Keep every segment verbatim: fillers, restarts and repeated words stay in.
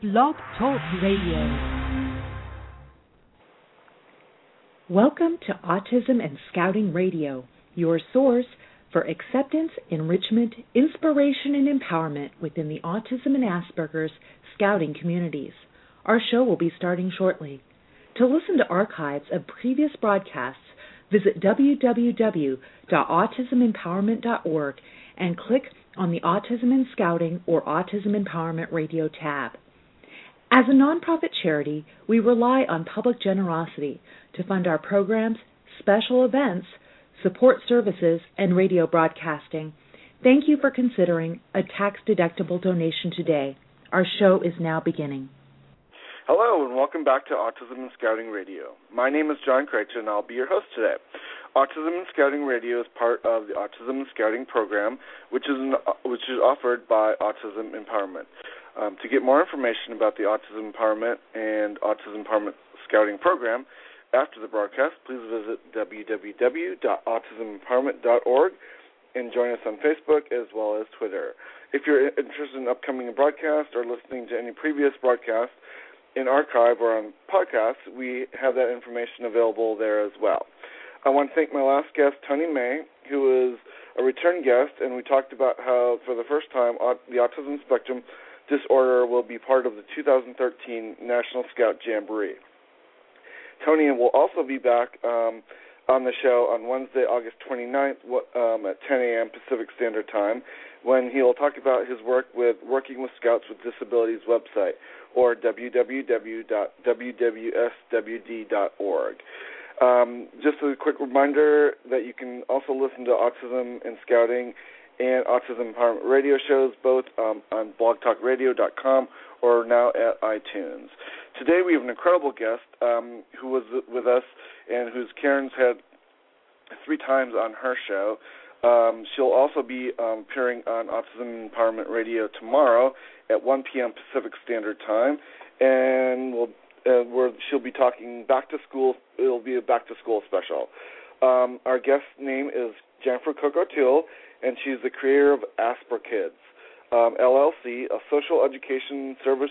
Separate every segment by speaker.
Speaker 1: Blog Talk Radio. Welcome to Autism and Scouting Radio, your source for acceptance, enrichment, inspiration, and empowerment within the autism and Asperger's Scouting communities. Our show will be starting shortly. To listen to archives of previous broadcasts, visit w w w dot autism empowerment dot org and click on the Autism and Scouting or Autism Empowerment Radio tab. As a nonprofit charity, we rely on public generosity to fund our programs, special events, support services, and radio broadcasting. Thank you for considering a tax-deductible donation today. Our show is now beginning.
Speaker 2: Hello, and welcome back to Autism and Scouting Radio. My name is John Kreitz, and I'll be your host today. Autism and Scouting Radio is part of the Autism and Scouting program, which is an, which is offered by Autism Empowerment. Um, to get more information about the Autism Empowerment and Autism Empowerment Scouting program after the broadcast, please visit w w w dot autism empowerment dot org and join us on Facebook as well as Twitter. If you're interested in upcoming broadcasts or listening to any previous broadcasts in archive or on podcasts, we have that information available there as well. I want to thank my last guest, Tony May, who is a return guest, and we talked about how, for the first time, the Autism Spectrum Disorder will be part of the two thousand thirteen National Scout Jamboree. Tony will also be back um, on the show on Wednesday, August twenty-ninth um, at ten a.m. Pacific Standard Time, when he will talk about his work with Working with Scouts with Disabilities website, or w w w dot w w s w d dot org. Um, just a quick reminder that you can also listen to Autism and Scouting and Autism Empowerment radio shows, both um, on blog talk radio dot com or now at iTunes. Today we have an incredible guest um, who was with us and whose Karen's had three times on her show. Um, she'll also be um, appearing on Autism Empowerment Radio tomorrow at one p.m. Pacific Standard Time, and we'll, uh, where she'll be talking back to school. It'll be a back to school special. Um, our guest's name is Jennifer Cook O'Toole, and she's the creator of Asper Kids, um, L L C, a social education service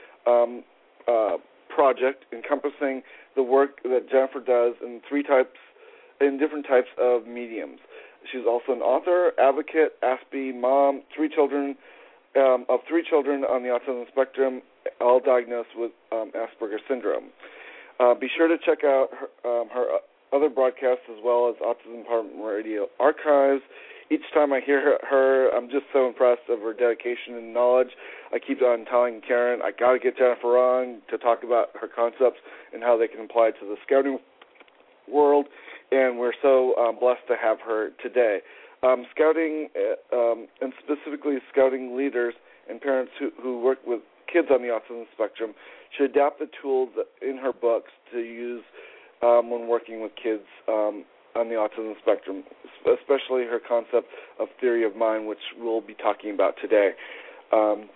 Speaker 2: um, uh, project encompassing the work that Jennifer does in three types, in different types of mediums. She's also an author, advocate, Aspie, mom, three children, um, of three children on the autism spectrum, all diagnosed with um, Asperger's syndrome. Uh, be sure to check out her, um, her other broadcasts as well as Autism Empowerment Radio archives. Each time I hear her, her, I'm just so impressed of her dedication and knowledge. I keep on telling Karen, I got to get Jennifer on to talk about her concepts and how they can apply to the scouting world, and we're so um, blessed to have her today. Um, scouting, uh, um, and specifically scouting leaders and parents who, who work with kids on the autism spectrum should adapt the tools in her books to use um, when working with kids um, on the autism spectrum, especially her concept of theory of mind, which we'll be talking about today. Um,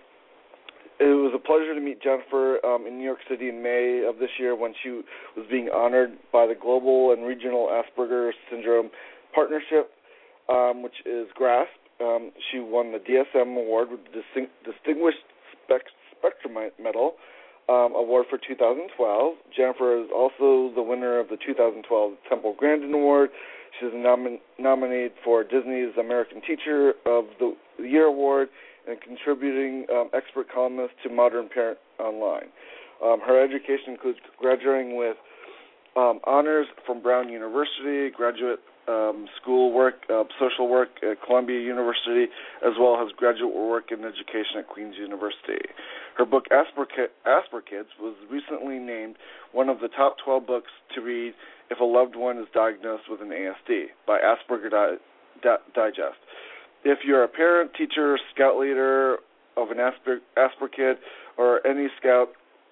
Speaker 2: it was a pleasure to meet Jennifer um, in New York City in May of this year when she was being honored by the Global and Regional Asperger's Syndrome Partnership, um, which is GRASP. Um, she won the D S M Award with the Distinguished Spectrum Medal Um, Award for two thousand twelve. Jennifer is also the winner of the two thousand twelve Temple Grandin Award. She's nomin- nominated for Disney's American Teacher of the Year Award and contributing um, expert columnist to Modern Parent Online. Um, her education includes graduating with um, honors from Brown University, graduate um, school work, uh, social work at Columbia University, as well as graduate work in education at Queen's University. Her book, Asper, Asper Kids, was recently named one of the top twelve books to read if a loved one is diagnosed with an A S D by Asperger Di- Di- Digest. If you're a parent, teacher, scout leader of an Asper, Asper Kid, or any scout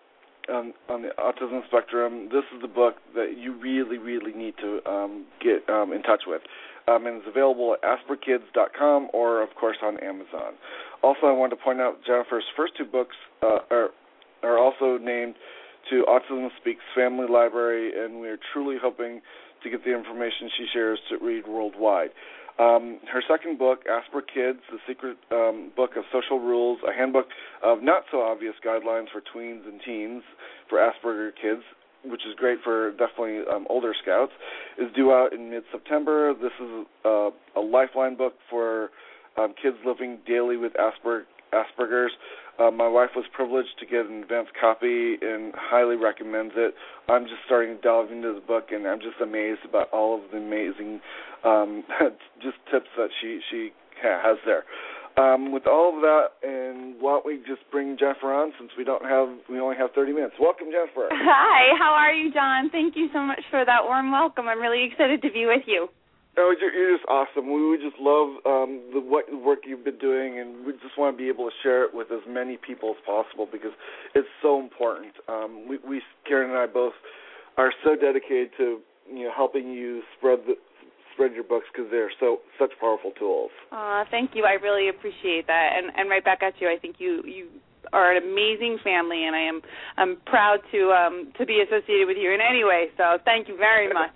Speaker 2: um, on the autism spectrum, this is the book that you really, really need to um, get um, in touch with. Um, and it's available at asper kids dot com or, of course, on Amazon. Also, I want to point out Jennifer's first two books uh, are, are also named to Autism Speaks Family Library, and we are truly hoping to get the information she shares to read worldwide. Um, her second book, Asper Kids, The Secret um, Book of Social Rules, a handbook of not-so-obvious guidelines for tweens and teens for Asperger kids, which is great for definitely um, older scouts, is due out in mid-September. This is uh, a lifeline book for um, kids living daily with Asper- Asperger's. Uh, my wife was privileged to get an advance copy and highly recommends it. I'm just starting to delve into the book, and I'm just amazed about all of the amazing um, just tips that she, she has there. Um, with all of that, and why don't we just bring Jennifer on, since we don't have we only have thirty minutes. Welcome, Jennifer.
Speaker 3: Hi, how are you, John? Thank you so much for that warm welcome. I'm really excited to be with you.
Speaker 2: Oh, you're, you're just awesome. We, we just love um, the what work you've been doing, and we just want to be able to share it with as many people as possible because it's so important. Um, we, we, Karen and I both are so dedicated to you know helping you spread the spread your books because they're so such powerful tools.
Speaker 3: Uh, thank you. I really appreciate that, and and right back at you. I think you you are an amazing family, and I am I'm proud to um to be associated with you in any way. So thank you very much.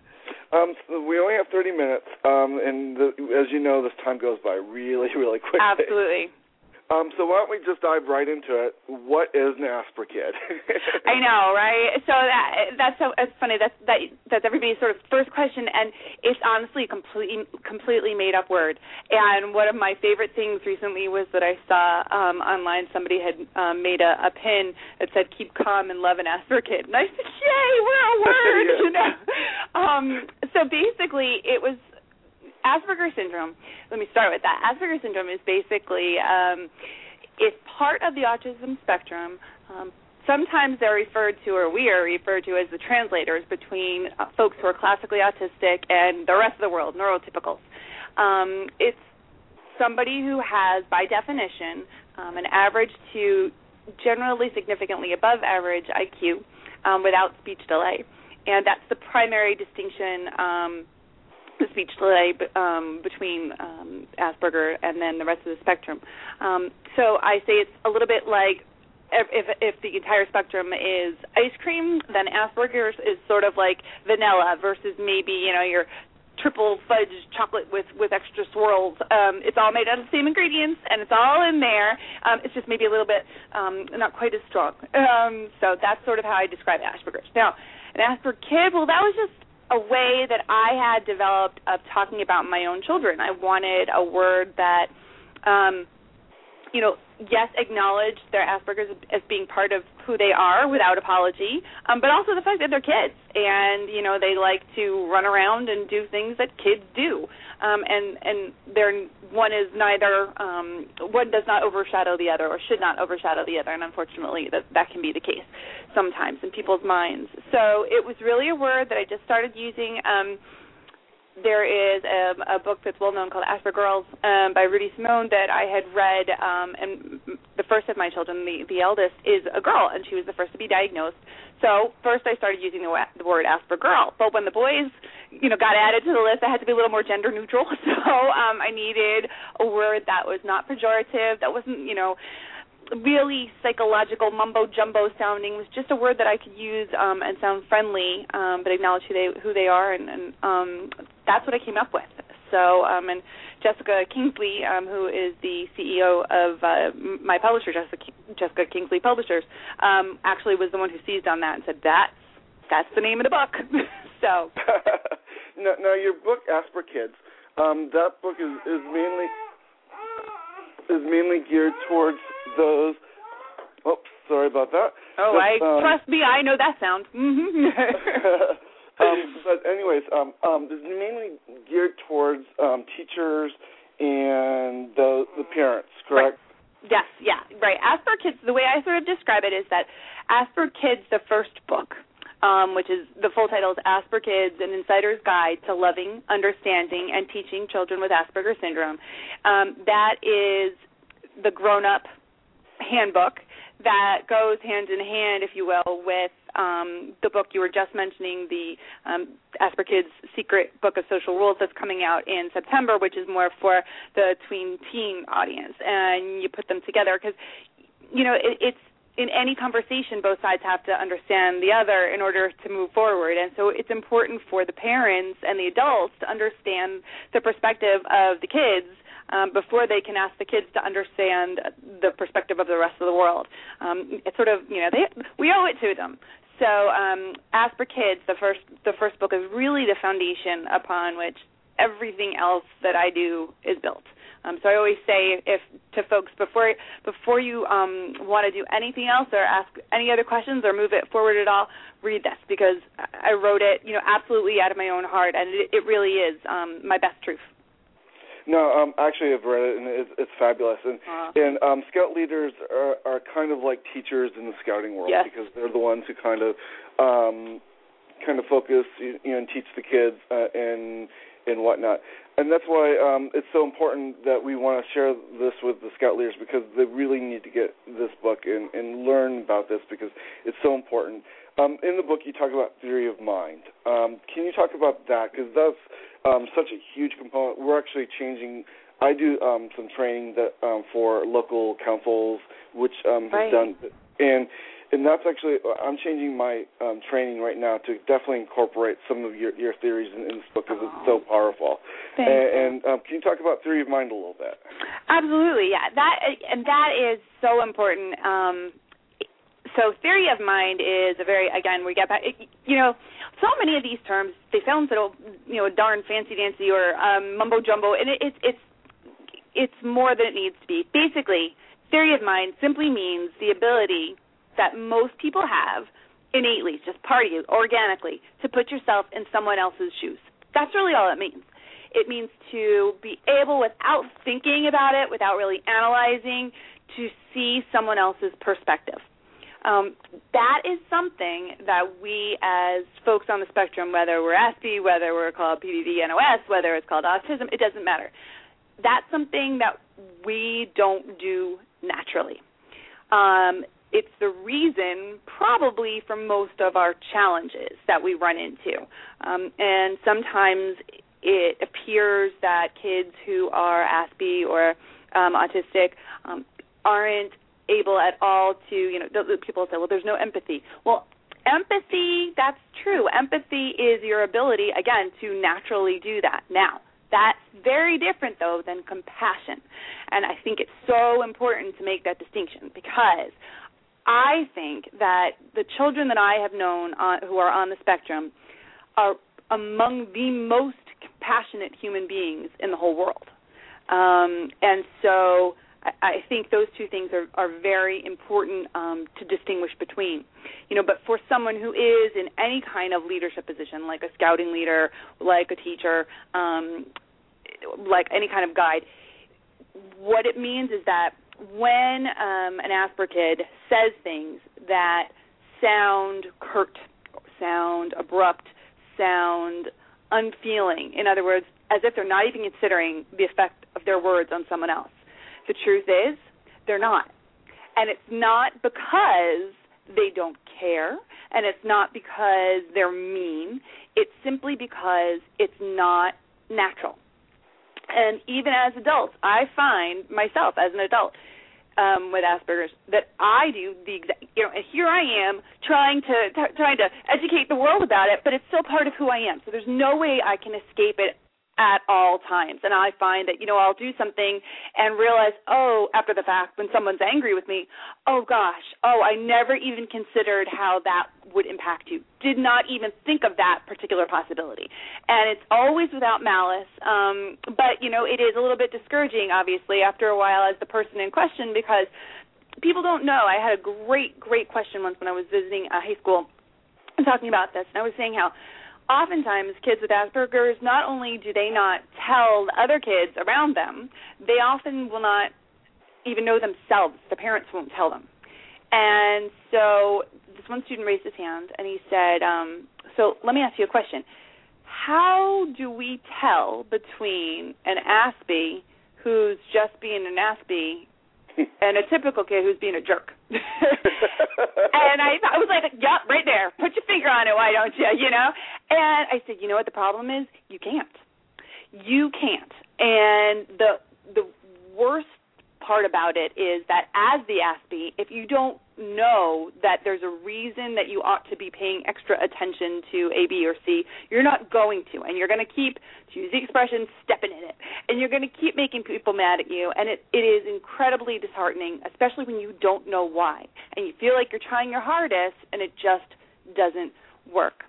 Speaker 2: Um, so we only have thirty minutes, um, and the, as you know, this time goes by really, really quickly.
Speaker 3: Absolutely.
Speaker 2: Um, so why don't we just dive right into it? What is an Asper Kid?
Speaker 3: I know, right? So that that's so it's funny. That's that that's everybody's sort of first question, and it's honestly a completely completely made up word. And one of my favorite things recently was that I saw um, online somebody had um, made a, a pin that said "Keep calm and love an Asper Kid," and I said, "Yay, we're a word!"
Speaker 2: Yeah.
Speaker 3: You know. Um, so basically, it was. Asperger syndrome, let me start with that. Asperger syndrome is basically, um, it's part of the autism spectrum. Um, sometimes they're referred to, or we are referred to as the translators between uh, folks who are classically autistic and the rest of the world, neurotypicals. Um, it's somebody who has, by definition, um, an average to generally significantly above average I Q um, without speech delay. And that's the primary distinction um the speech delay um, between um, Asperger and then the rest of the spectrum. Um, so I say it's a little bit like if, if, if the entire spectrum is ice cream, then Asperger's is sort of like vanilla versus maybe, you know, your triple fudge chocolate with, with extra swirls. Um, it's all made out of the same ingredients, and it's all in there. Um, it's just maybe a little bit um, not quite as strong. Um, so that's sort of how I describe Asperger's. Now, an Asperger kid, well, that was just a way that I had developed of talking about my own children. I wanted a word that, um, you know, yes, acknowledged their Asperger's as being part of who they are without apology, um, but also the fact that they're kids and, you know, they like to run around and do things that kids do. Um, and and they're, one is neither, um, one does not overshadow the other or should not overshadow the other, and unfortunately that, that can be the case sometimes in people's minds. So it was really a word that I just started using. Um, there is a, a book that's well-known called Asper Girls um, by Rudy Simone that I had read, um, and the first of my children, the, the eldest, is a girl, and she was the first to be diagnosed. So first I started using the, the word Asper Girl, but when the boys, you know, got added to the list, I had to be a little more gender neutral, so um, I needed a word that was not pejorative, that wasn't, you know, really psychological mumbo-jumbo sounding. It was just a word that I could use um, and sound friendly, um, but acknowledge who they who they are, and, and um, that's what I came up with. So, um, and Jessica Kingsley, um, who is the C E O of uh, my publisher, Jessica, Jessica Kingsley Publishers, um, actually was the one who seized on that and said, that's, that's the name of the book. So,
Speaker 2: now, now, your book, Asper Kids, um, that book is, is mainly is mainly geared towards those. Oops, sorry about that.
Speaker 3: Oh,
Speaker 2: but,
Speaker 3: I
Speaker 2: um,
Speaker 3: trust me, I know that sound. Mm-hmm.
Speaker 2: um, but anyways, um, um, this is mainly geared towards um, teachers and the the parents, correct?
Speaker 3: Right. Yes, yeah, right. Asper Kids, the way I sort of describe it is that Asper Kids, the first book, um, which is, the full title is Asper Kids, An Insider's Guide to Loving, Understanding, and Teaching Children with Asperger Syndrome. Um, that is the grown-up handbook that goes hand in hand, if you will, with um, the book you were just mentioning, the um, Asper Kids Secret Book of Social Rules that's coming out in September, which is more for the tween teen audience. And you put them together because, you know, it, it's in any conversation, both sides have to understand the other in order to move forward. And so it's important for the parents and the adults to understand the perspective of the kids um, before they can ask the kids to understand the perspective of the rest of the world. Um, it's sort of, you know, they, we owe it to them. So um, As for Kids, the first the first book is really the foundation upon which everything else that I do is built. Um, so I always say if to folks before before you um, want to do anything else or ask any other questions or move it forward at all, read this, because I wrote it, you know, absolutely out of my own heart, and it, it really is um, my best truth.
Speaker 2: No, um, actually, I've read it, and it's, it's fabulous. And, uh, and um, scout leaders are, are kind of like teachers in the scouting world,
Speaker 3: yes.
Speaker 2: because they're the ones who kind of um, kind of focus, you know, and teach the kids uh, and and whatnot. And that's why um, it's so important that we want to share this with the scout leaders, because they really need to get this book and, and learn about this, because it's so important. Um, in the book, you talk about theory of mind. Um, can you talk about that? Because that's um, such a huge component. We're actually changing. I do um, some training that um, for local councils, which um,
Speaker 3: right.
Speaker 2: has done, and and that's actually I'm changing my um, training right now to definitely incorporate some of your, your theories in, in this book, because oh. it's so powerful.
Speaker 3: Thank
Speaker 2: and
Speaker 3: you.
Speaker 2: and um, can you talk about theory of mind a little bit?
Speaker 3: Absolutely, yeah. That and that is so important. Um, So theory of mind is a very, again, we get back, you know, so many of these terms, they sound so, you know, darn fancy-dancy or um, mumbo-jumbo, and it, it, it's it's more than it needs to be. Basically, theory of mind simply means the ability that most people have innately, just part of you, organically, to put yourself in someone else's shoes. That's really all it means. It means to be able, without thinking about it, without really analyzing, to see someone else's perspective. Um, that is something that we as folks on the spectrum, whether we're A S P E, whether we're called P D D N O S, whether it's called autism, it doesn't matter. That's something that we don't do naturally. Um, it's the reason probably for most of our challenges that we run into. Um, and sometimes it appears that kids who are A S P E or um, autistic um, aren't able at all to, you know, people say, well, there's no empathy. Well, empathy, that's true. Empathy is your ability, again, to naturally do that. Now, that's very different, though, than compassion. And I think it's so important to make that distinction, because I think that the children that I have known uh, who are on the spectrum are among the most compassionate human beings in the whole world. Um, and so I think those two things are, are very important um, to distinguish between. You know, but for someone who is in any kind of leadership position, like a scouting leader, like a teacher, um, like any kind of guide, what it means is that when um, an Asper kid says things that sound curt, sound abrupt, sound unfeeling, in other words, as if they're not even considering the effect of their words on someone else, the truth is, they're not. And it's not because they don't care, and it's not because they're mean. It's simply because it's not natural. And even as adults, I find myself as an adult um, with Asperger's that I do the exact, you know, and here I am trying to t- trying to educate the world about it, but it's still part of who I am. So there's no way I can escape it at all times. And I find that, you know, I'll do something and realize, oh, after the fact, when someone's angry with me, oh, gosh, oh, I never even considered how that would impact you. Did not even think of that particular possibility. And it's always without malice. Um, but, you know, it is a little bit discouraging, obviously, after a while as the person in question, because people don't know. I had a great, great question once when I was visiting a high school and talking about this, and I was saying how oftentimes kids with Asperger's, not only do they not tell other kids around them, they often will not even know themselves. The parents won't tell them. And so this one student raised his hand, and he said, um, so let me ask you a question. How do we tell between an A S P E who's just being an A S P E and a typical kid who's being a jerk? And I, I was like, yep, right there. Put your finger on it, why don't you, you know? And I said, you know what the problem is? You can't. You can't. And the the worst part about it is that as the Aspie, if you don't know that there's a reason that you ought to be paying extra attention to A, B, or C, you're not going to, and you're going to keep, to use the expression, stepping in it, and you're going to keep making people mad at you, and it, it is incredibly disheartening, especially when you don't know why, and you feel like you're trying your hardest, and it just doesn't work.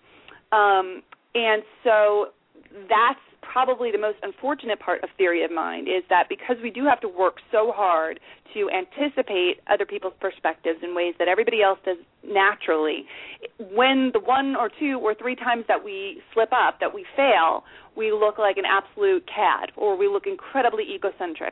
Speaker 3: Um, and so that's probably the most unfortunate part of theory of mind, is that because we do have to work so hard to anticipate other people's perspectives in ways that everybody else does naturally, when the one or two or three times that we slip up, that we fail, we look like an absolute cad, or we look incredibly egocentric,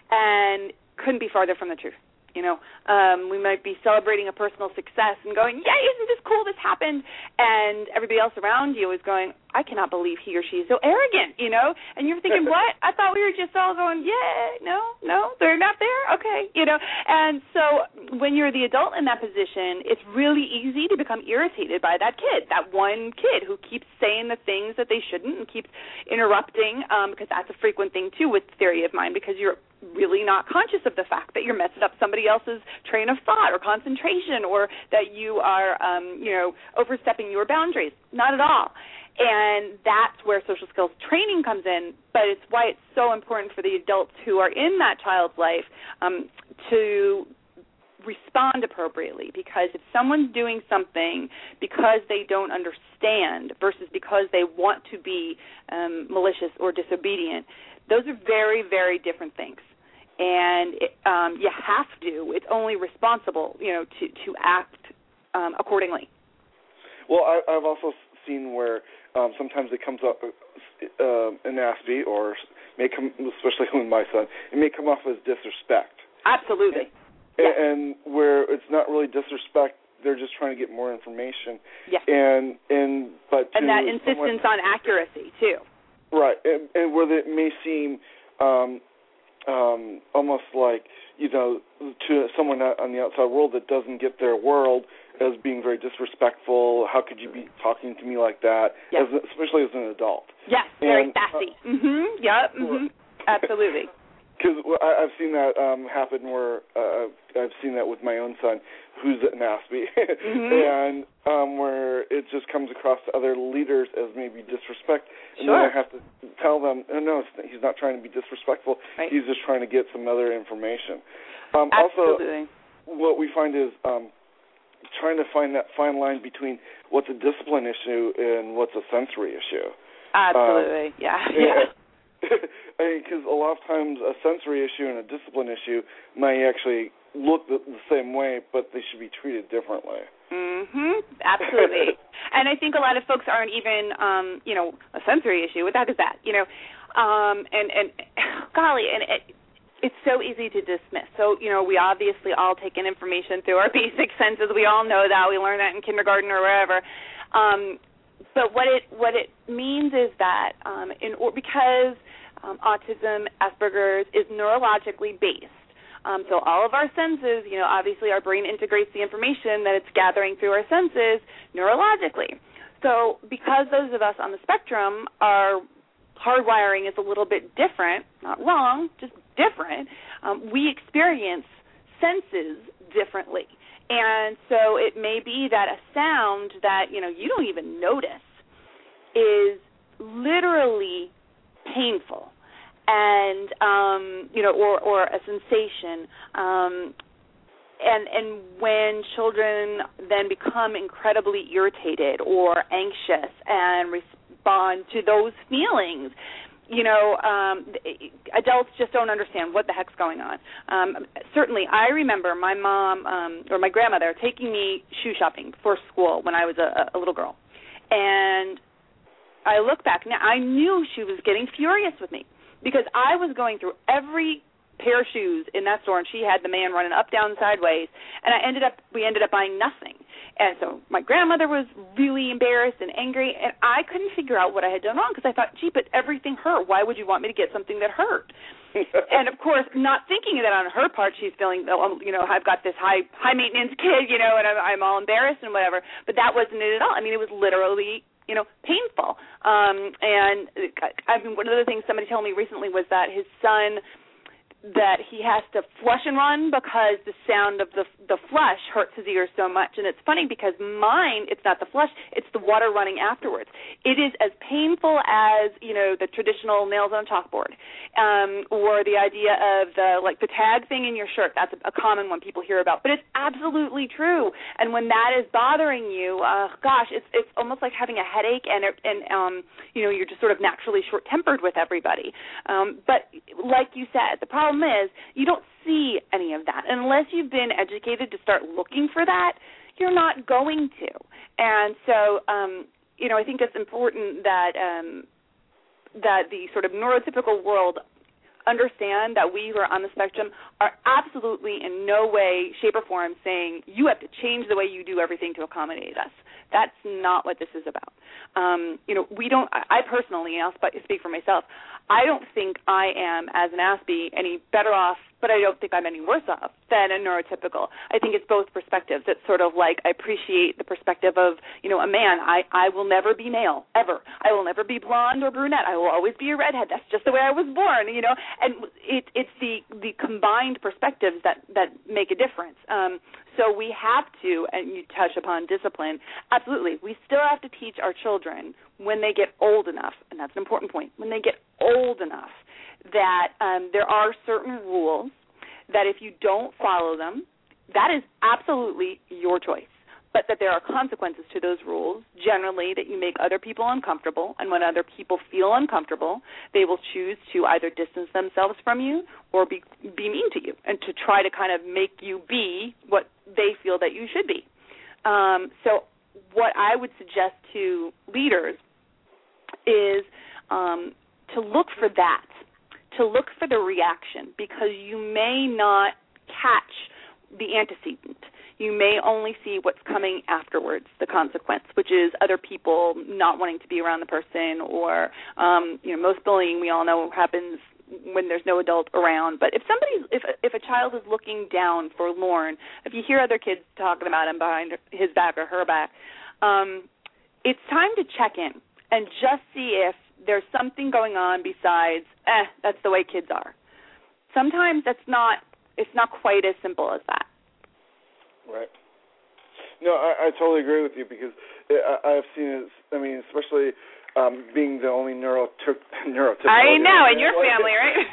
Speaker 3: and couldn't be farther from the truth. You know, um, we might be celebrating a personal success and going, yay, isn't this cool, this happened? And everybody else around you is going, I cannot believe he or she is so arrogant, you know? And you're thinking, what? I thought we were just all going, yay, no, no, they're not there? Okay, you know? And so when you're the adult in that position, it's really easy to become irritated by that kid, that one kid who keeps saying the things that they shouldn't and keeps interrupting, um, because that's a frequent thing, too, with theory of mind, because you're really not conscious of the fact that you're messing up somebody else's train of thought or concentration, or that you are, um, you know, overstepping your boundaries. Not at all. And that's where social skills training comes in, but it's why it's so important for the adults who are in that child's life um, to respond appropriately, because if someone's doing something because they don't understand versus because they want to be um, malicious or disobedient, those are very, very different things. And it, um, you have to. It's only responsible, you know, to to act um, accordingly.
Speaker 2: Well, I, I've also seen where um, sometimes it comes up uh, in Aspie, or may come, especially with my son, it may come off as disrespect.
Speaker 3: Absolutely.
Speaker 2: And,
Speaker 3: yes.
Speaker 2: and where it's not really disrespect, they're just trying to get more information.
Speaker 3: Yes.
Speaker 2: And and but
Speaker 3: and that insistence on accuracy too.
Speaker 2: Right, and, and where it may seem um, um, almost like, you know, to someone on the outside world that doesn't get their world, as being very disrespectful. How could you be talking to me like that?
Speaker 3: Yes.
Speaker 2: As, especially as an adult.
Speaker 3: Yes, very
Speaker 2: and,
Speaker 3: sassy.
Speaker 2: Uh,
Speaker 3: mm-hmm. Yep. Mm-hmm. Absolutely.
Speaker 2: Because I've seen that um, happen where uh, I've seen that with my own son, who's an Aspie,
Speaker 3: mm-hmm.
Speaker 2: and um, where it just comes across to other leaders as maybe disrespect, and
Speaker 3: sure.
Speaker 2: then I have to tell them, oh, no, it's, he's not trying to be disrespectful.
Speaker 3: Right.
Speaker 2: He's just trying to get some other information. Um,
Speaker 3: Absolutely.
Speaker 2: Also, what we find is um, trying to find that fine line between what's a discipline issue and what's a sensory issue.
Speaker 3: Absolutely. Um, yeah.
Speaker 2: Yeah. Because I mean, a lot of times a sensory issue and a discipline issue may actually look the, the same way, but they should be treated differently.
Speaker 3: Mm-hmm. Absolutely. And I think a lot of folks aren't even, um, you know, a sensory issue. What the heck is that? You know, um, and, and golly, and it, it's so easy to dismiss. So, you know, we obviously all take in information through our basic senses. We all know that. We learn that in kindergarten or wherever. Um, but what it what it means is that um, in or because um, autism, Asperger's is neurologically based. Um, so all of our senses, you know, obviously our brain integrates the information that it's gathering through our senses neurologically. So because those of us on the spectrum, our hardwiring is a little bit different, not wrong, just different, um, we experience senses differently. And so it may be that a sound that, you know, you don't even notice is literally painful. And, um, you know, or, or a sensation. Um, and and when children then become incredibly irritated or anxious and respond to those feelings, you know, um, adults just don't understand what the heck's going on. Um, certainly, I remember my mom um, or my grandmother taking me shoe shopping for school when I was a, a little girl. And I look back now, I knew she was getting furious with me, because I was going through every pair of shoes in that store, and she had the man running up, down, sideways, and I ended up, we ended up buying nothing. And so my grandmother was really embarrassed and angry, and I couldn't figure out what I had done wrong, because I thought, gee, but everything hurt. Why would you want me to get something that hurt? And, of course, not thinking that on her part, she's feeling, you know, I've got this high, high-maintenance kid, you know, and I'm, I'm all embarrassed and whatever. But that wasn't it at all. I mean, it was literally, you know, painful. Um, and I mean, one of the things somebody told me recently was that his son, that he has to flush and run because the sound of the the flush hurts his ears so much. And it's funny because mine, it's not the flush, it's the water running afterwards. It is as painful as, you know, the traditional nails on a chalkboard, um, or the idea of the like the tag thing in your shirt. That's a, a common one people hear about, but it's absolutely true. And when that is bothering you, uh, gosh, it's it's almost like having a headache, and and um, you know, you're just sort of naturally short-tempered with everybody. Um, but like you said, the problem is you don't see any of that. Unless you've been educated to start looking for that, you're not going to. And so, um, you know, I think it's important that um, that the sort of neurotypical world understand that we who are on the spectrum are absolutely in no way, shape, or form saying you have to change the way you do everything to accommodate us. That's not what this is about. Um, you know, we don't, I personally, and I'll speak for myself, I don't think I am, as an Aspie, any better off, but I don't think I'm any worse off than a neurotypical. I think it's both perspectives. It's sort of like I appreciate the perspective of, you know, a man. I, I will never be male, ever. I will never be blonde or brunette. I will always be a redhead. That's just the way I was born, you know. And it, it's the, the combined perspectives that, that make a difference. Um, so we have to, and you touch upon discipline, absolutely. We still have to teach our children when they get old enough, and that's an important point, when they get old enough, that um, there are certain rules that if you don't follow them, that is absolutely your choice, but that there are consequences to those rules, generally that you make other people uncomfortable, and when other people feel uncomfortable, they will choose to either distance themselves from you or be, be mean to you and to try to kind of make you be what they feel that you should be. Um, so what I would suggest to leaders is um, to look for that, to look for the reaction, because you may not catch the antecedent. You may only see what's coming afterwards, the consequence, which is other people not wanting to be around the person, or, um, you know, most bullying we all know happens when there's no adult around. But if somebody's, if if a child is looking down forlorn, if you hear other kids talking about him behind his back or her back, um, it's time to check in and just see if there's something going on besides, eh, that's the way kids are. Sometimes that's not, it's not quite as simple as that.
Speaker 2: Right. No, I, I totally agree with you, because I, I've seen it, I mean, especially um, being the only neuro neurotypical.
Speaker 3: I know, in your family, right?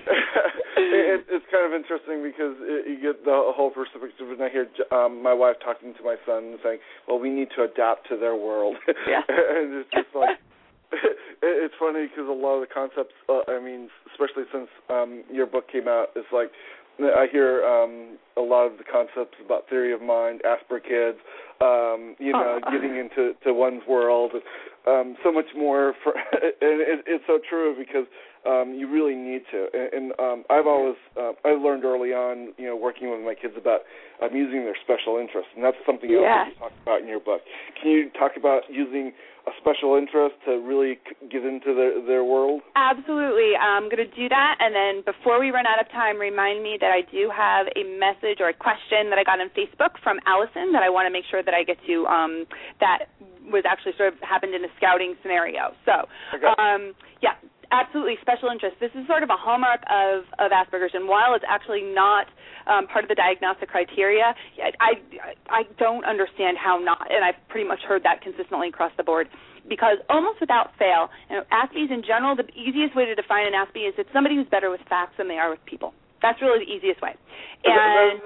Speaker 2: it, it's kind of interesting because it, you get the whole perspective, and I hear um, my wife talking to my son and saying, well, we need to adapt to their world. Yeah. And it's just like, it's funny because a lot of the concepts, uh, I mean, especially since um, your book came out, it's like, I hear um, a lot of the concepts about theory of mind, Asper kids, um, you know, oh. getting into to one's world, um, so much more. For, and it, it's so true, because um, you really need to. And, and um, I've always, uh, I learned early on, you know, working with my kids about um, using their special interests, and that's something else
Speaker 3: yeah.
Speaker 2: that you talk about in your book. Can you talk about using a special interest to really get into their, their world?
Speaker 3: Absolutely. I'm going to do that, and then before we run out of time, remind me that I do have a message or a question that I got on Facebook from Allison that I want to make sure that I get to, um, that was actually sort of happened in a scouting scenario. So,
Speaker 2: okay. um,
Speaker 3: yeah, absolutely, special interest. This is sort of a hallmark of, of Asperger's, and while it's actually not um, part of the diagnostic criteria, I, I, I don't understand how not, and I've pretty much heard that consistently across the board, because almost without fail, you know, Aspies in general, the easiest way to define an Aspie is it's somebody who's better with facts than they are with people. That's really the easiest way. And,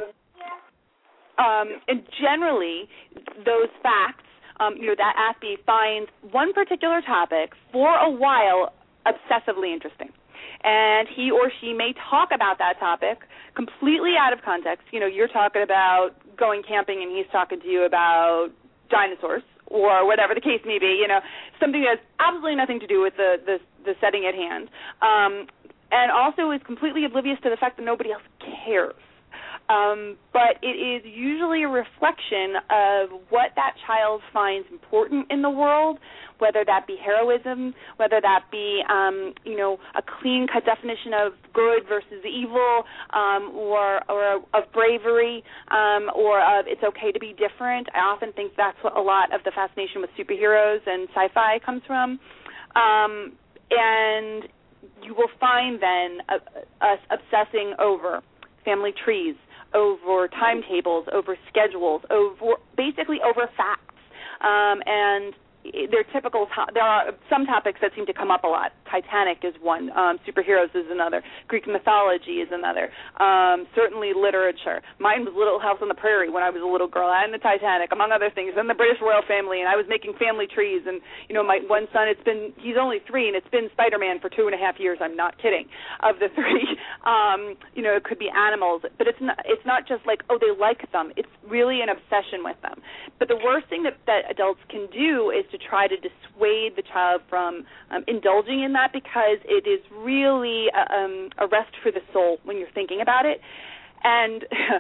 Speaker 3: um, and generally, those facts, um, you know, that Aspie finds one particular topic for a while obsessively interesting. And he or she may talk about that topic completely out of context. You know, you're talking about going camping and he's talking to you about dinosaurs or whatever the case may be, you know, something that has absolutely nothing to do with the, the, the setting at hand. Um, and also is completely oblivious to the fact that nobody else cares. Um, but it is usually a reflection of what that child finds important in the world, whether that be heroism, whether that be, um, you know, a clean-cut definition of good versus evil, um, or, or of bravery, um, or of it's okay to be different. I often think that's what a lot of the fascination with superheroes and sci-fi comes from. Um, and you will find then uh, us obsessing over family trees, over timetables, over schedules, over basically over facts, um, and they're typical. To- there are some topics that seem to come up a lot. Titanic is one. Um, superheroes is another. Greek mythology is another. Um, certainly literature. Mine was Little House on the Prairie when I was a little girl, and the Titanic, among other things, and the British royal family. And I was making family trees. And you know, my one son, it's been he's only three, and it's been Spider-Man for two and a half years. I'm not kidding. Of the three, um, you know, it could be animals, but it's not. It's not just like, oh, they like them. It's really an obsession with them. But the worst thing that, that adults can do is to try to dissuade the child from um, indulging in that, because it is really a, um, a rest for the soul when you're thinking about it. And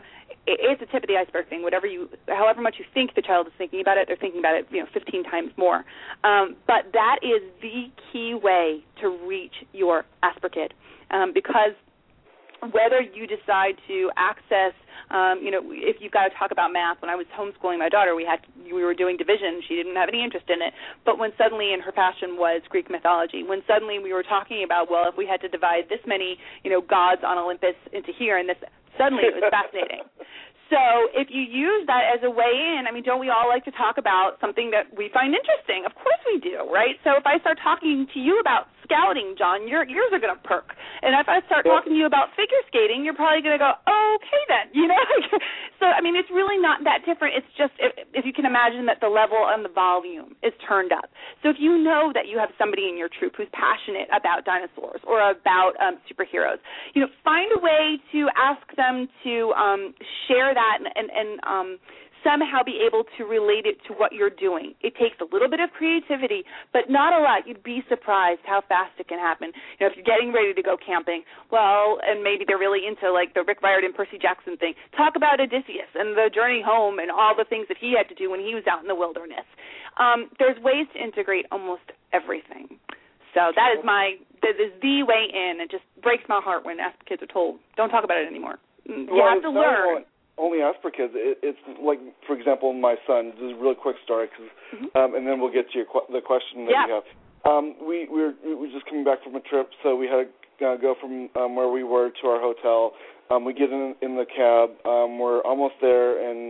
Speaker 3: it's a tip of the iceberg thing. Whatever you, however much you think the child is thinking about it, they're thinking about it, you know, fifteen times more. Um, but that is the key way to reach your Asper kid, um, because whether you decide to access, um, you know, if you've got to talk about math. When I was homeschooling my daughter, we had we were doing division. She didn't have any interest in it. But when suddenly, in her passion was Greek mythology. When suddenly we were talking about, well, if we had to divide this many, you know, gods on Olympus into here and this, suddenly it was fascinating. So if you use that as a way in, I mean, don't we all like to talk about something that we find interesting? Of course we do, right? So if I start talking to you about scouting, John, your ears are going to perk. And if I start talking to you about figure skating, you're probably going to go, oh, okay then, you know? So, I mean, it's really not that different. It's just if, if you can imagine that the level and the volume is turned up. So if you know that you have somebody in your troop who's passionate about dinosaurs or about um, superheroes, you know, find a way to ask them to um, share that and, and, and um, somehow be able to relate it to what you're doing. It takes a little bit of creativity, but not a lot. You'd be surprised how fast it can happen. You know, if you're getting ready to go camping, well, and maybe they're really into like the Rick Riordan, Percy Jackson thing, talk about Odysseus and the journey home and all the things that he had to do when he was out in the wilderness. Um, there's ways to integrate almost everything. So that is my, that is the way in. It just breaks my heart when Asper kids are told, don't talk about it anymore. You
Speaker 2: well,
Speaker 3: have to learn.
Speaker 2: Only Asper kids. It, it's like, for example, my son. This is a really quick story, cause, mm-hmm. um, and then we'll get to your the question that
Speaker 3: yeah.
Speaker 2: you have. Um, we we were, we were just coming back from a trip, so we had to uh, go from um, where we were to our hotel. Um, we get in, in the cab. Um, we're almost there, and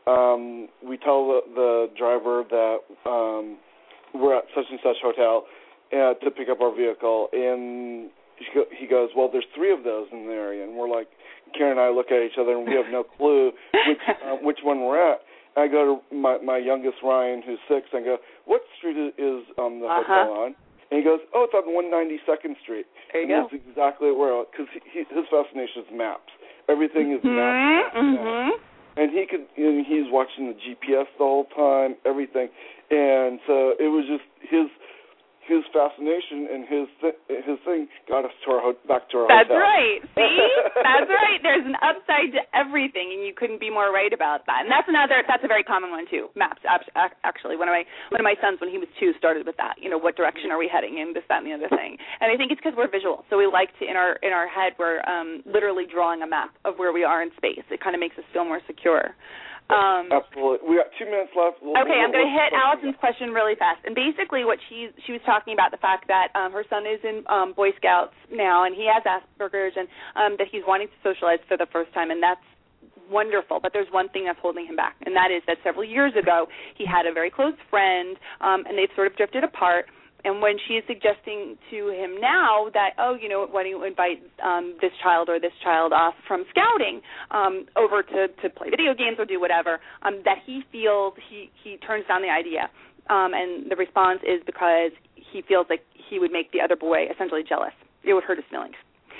Speaker 2: um, we tell the, the driver that um, we're at such and such hotel uh, to pick up our vehicle, and he goes, well, there's three of those in the area, and we're like, Karen and I look at each other, and we have no clue which uh, which one we're at. And I go to my, my youngest, Ryan, who's six, and I go, what street is um, the uh-huh. hotel on? And he goes, oh, it's on one ninety-second Street.
Speaker 3: There you
Speaker 2: and
Speaker 3: go.
Speaker 2: That's exactly where, because his fascination is maps. Everything is
Speaker 3: mm-hmm,
Speaker 2: maps.
Speaker 3: Mm-hmm.
Speaker 2: And he could, you know, he's watching the G P S the whole time, everything. And so it was just his his fascination and his th- his thing got us to our ho- back to our
Speaker 3: That's
Speaker 2: hotel.
Speaker 3: That's right. See? That's right. There's an upside to everything, and you couldn't be more right about that. And that's another. That's a very common one too. Maps. Actually, one of my one of my sons, when he was two, started with that. You know, what direction are we heading in? This, that, and the other thing. And I think it's because we're visual, so we like to in our in our head we're um, literally drawing a map of where we are in space. It kind of makes us feel more secure. Um,
Speaker 2: Absolutely. We got two minutes left. We'll,
Speaker 3: okay,
Speaker 2: we'll,
Speaker 3: I'm going to hit
Speaker 2: we'll,
Speaker 3: Allison's question really fast. And basically what she she was talking about, the fact that um, her son is in um, Boy Scouts now, and he has Asperger's, and um, that he's wanting to socialize for the first time, and that's wonderful. But there's one thing that's holding him back, and that is that several years ago he had a very close friend, um, and they've sort of drifted apart. And when she is suggesting to him now that, oh, you know, why don't you invite um, this child or this child off from scouting um, over to, to play video games or do whatever, um, that he feels he, he turns down the idea. Um, and the response is because he feels like he would make the other boy essentially jealous. It would hurt his feelings.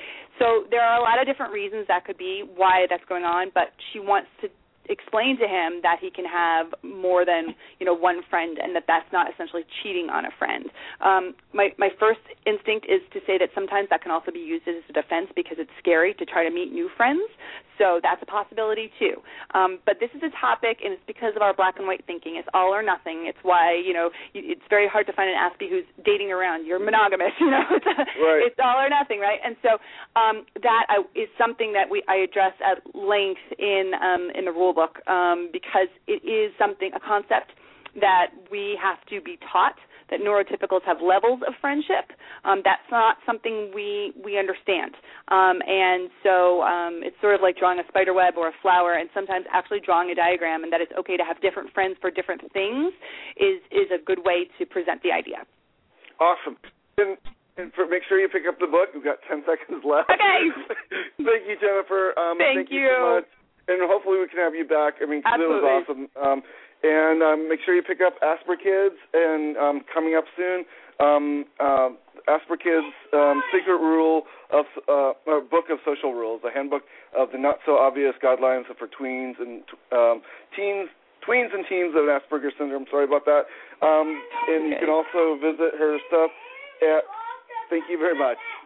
Speaker 3: So there are a lot of different reasons that could be why that's going on, but she wants to explain to him that he can have more than, you know, one friend, and that that's not essentially cheating on a friend. Um, my, my first instinct is to say that sometimes that can also be used as a defense because it's scary to try to meet new friends. So that's a possibility too. Um, but this is a topic, and it's because of our black and white thinking. It's all or nothing. It's why, you know, it's very hard to find an Aspie who's dating around. You're monogamous, you know. It's, a,
Speaker 2: right.
Speaker 3: It's all or nothing, right? And so um, that I, is something that we I address at length in um, in the rule book um, because it is something, a concept that we have to be taught. that neurotypicals have levels of friendship. Um, that's not something we we understand. Um, and so um, it's sort of like drawing a spider web or a flower, and sometimes actually drawing a diagram, and that it's okay to have different friends for different things is, is a good way to present the idea.
Speaker 2: Awesome. And, and for, make sure you pick up the book. We've got ten seconds left.
Speaker 3: Okay.
Speaker 2: Thank you, Jennifer. Um,
Speaker 3: thank,
Speaker 2: thank you.
Speaker 3: you
Speaker 2: so much. And hopefully we can have you back. I mean, 'cause it was awesome. Um, and um, make sure you pick up Asper Kids, and um, coming up soon, um, uh, Asper Kids' um, Secret Rule of uh, a Book of Social Rules, a handbook of the not-so-obvious guidelines for tweens and um, teens, tweens and teens of Asperger's syndrome. Sorry about that. Um, and you can also visit her stuff at, thank you very much.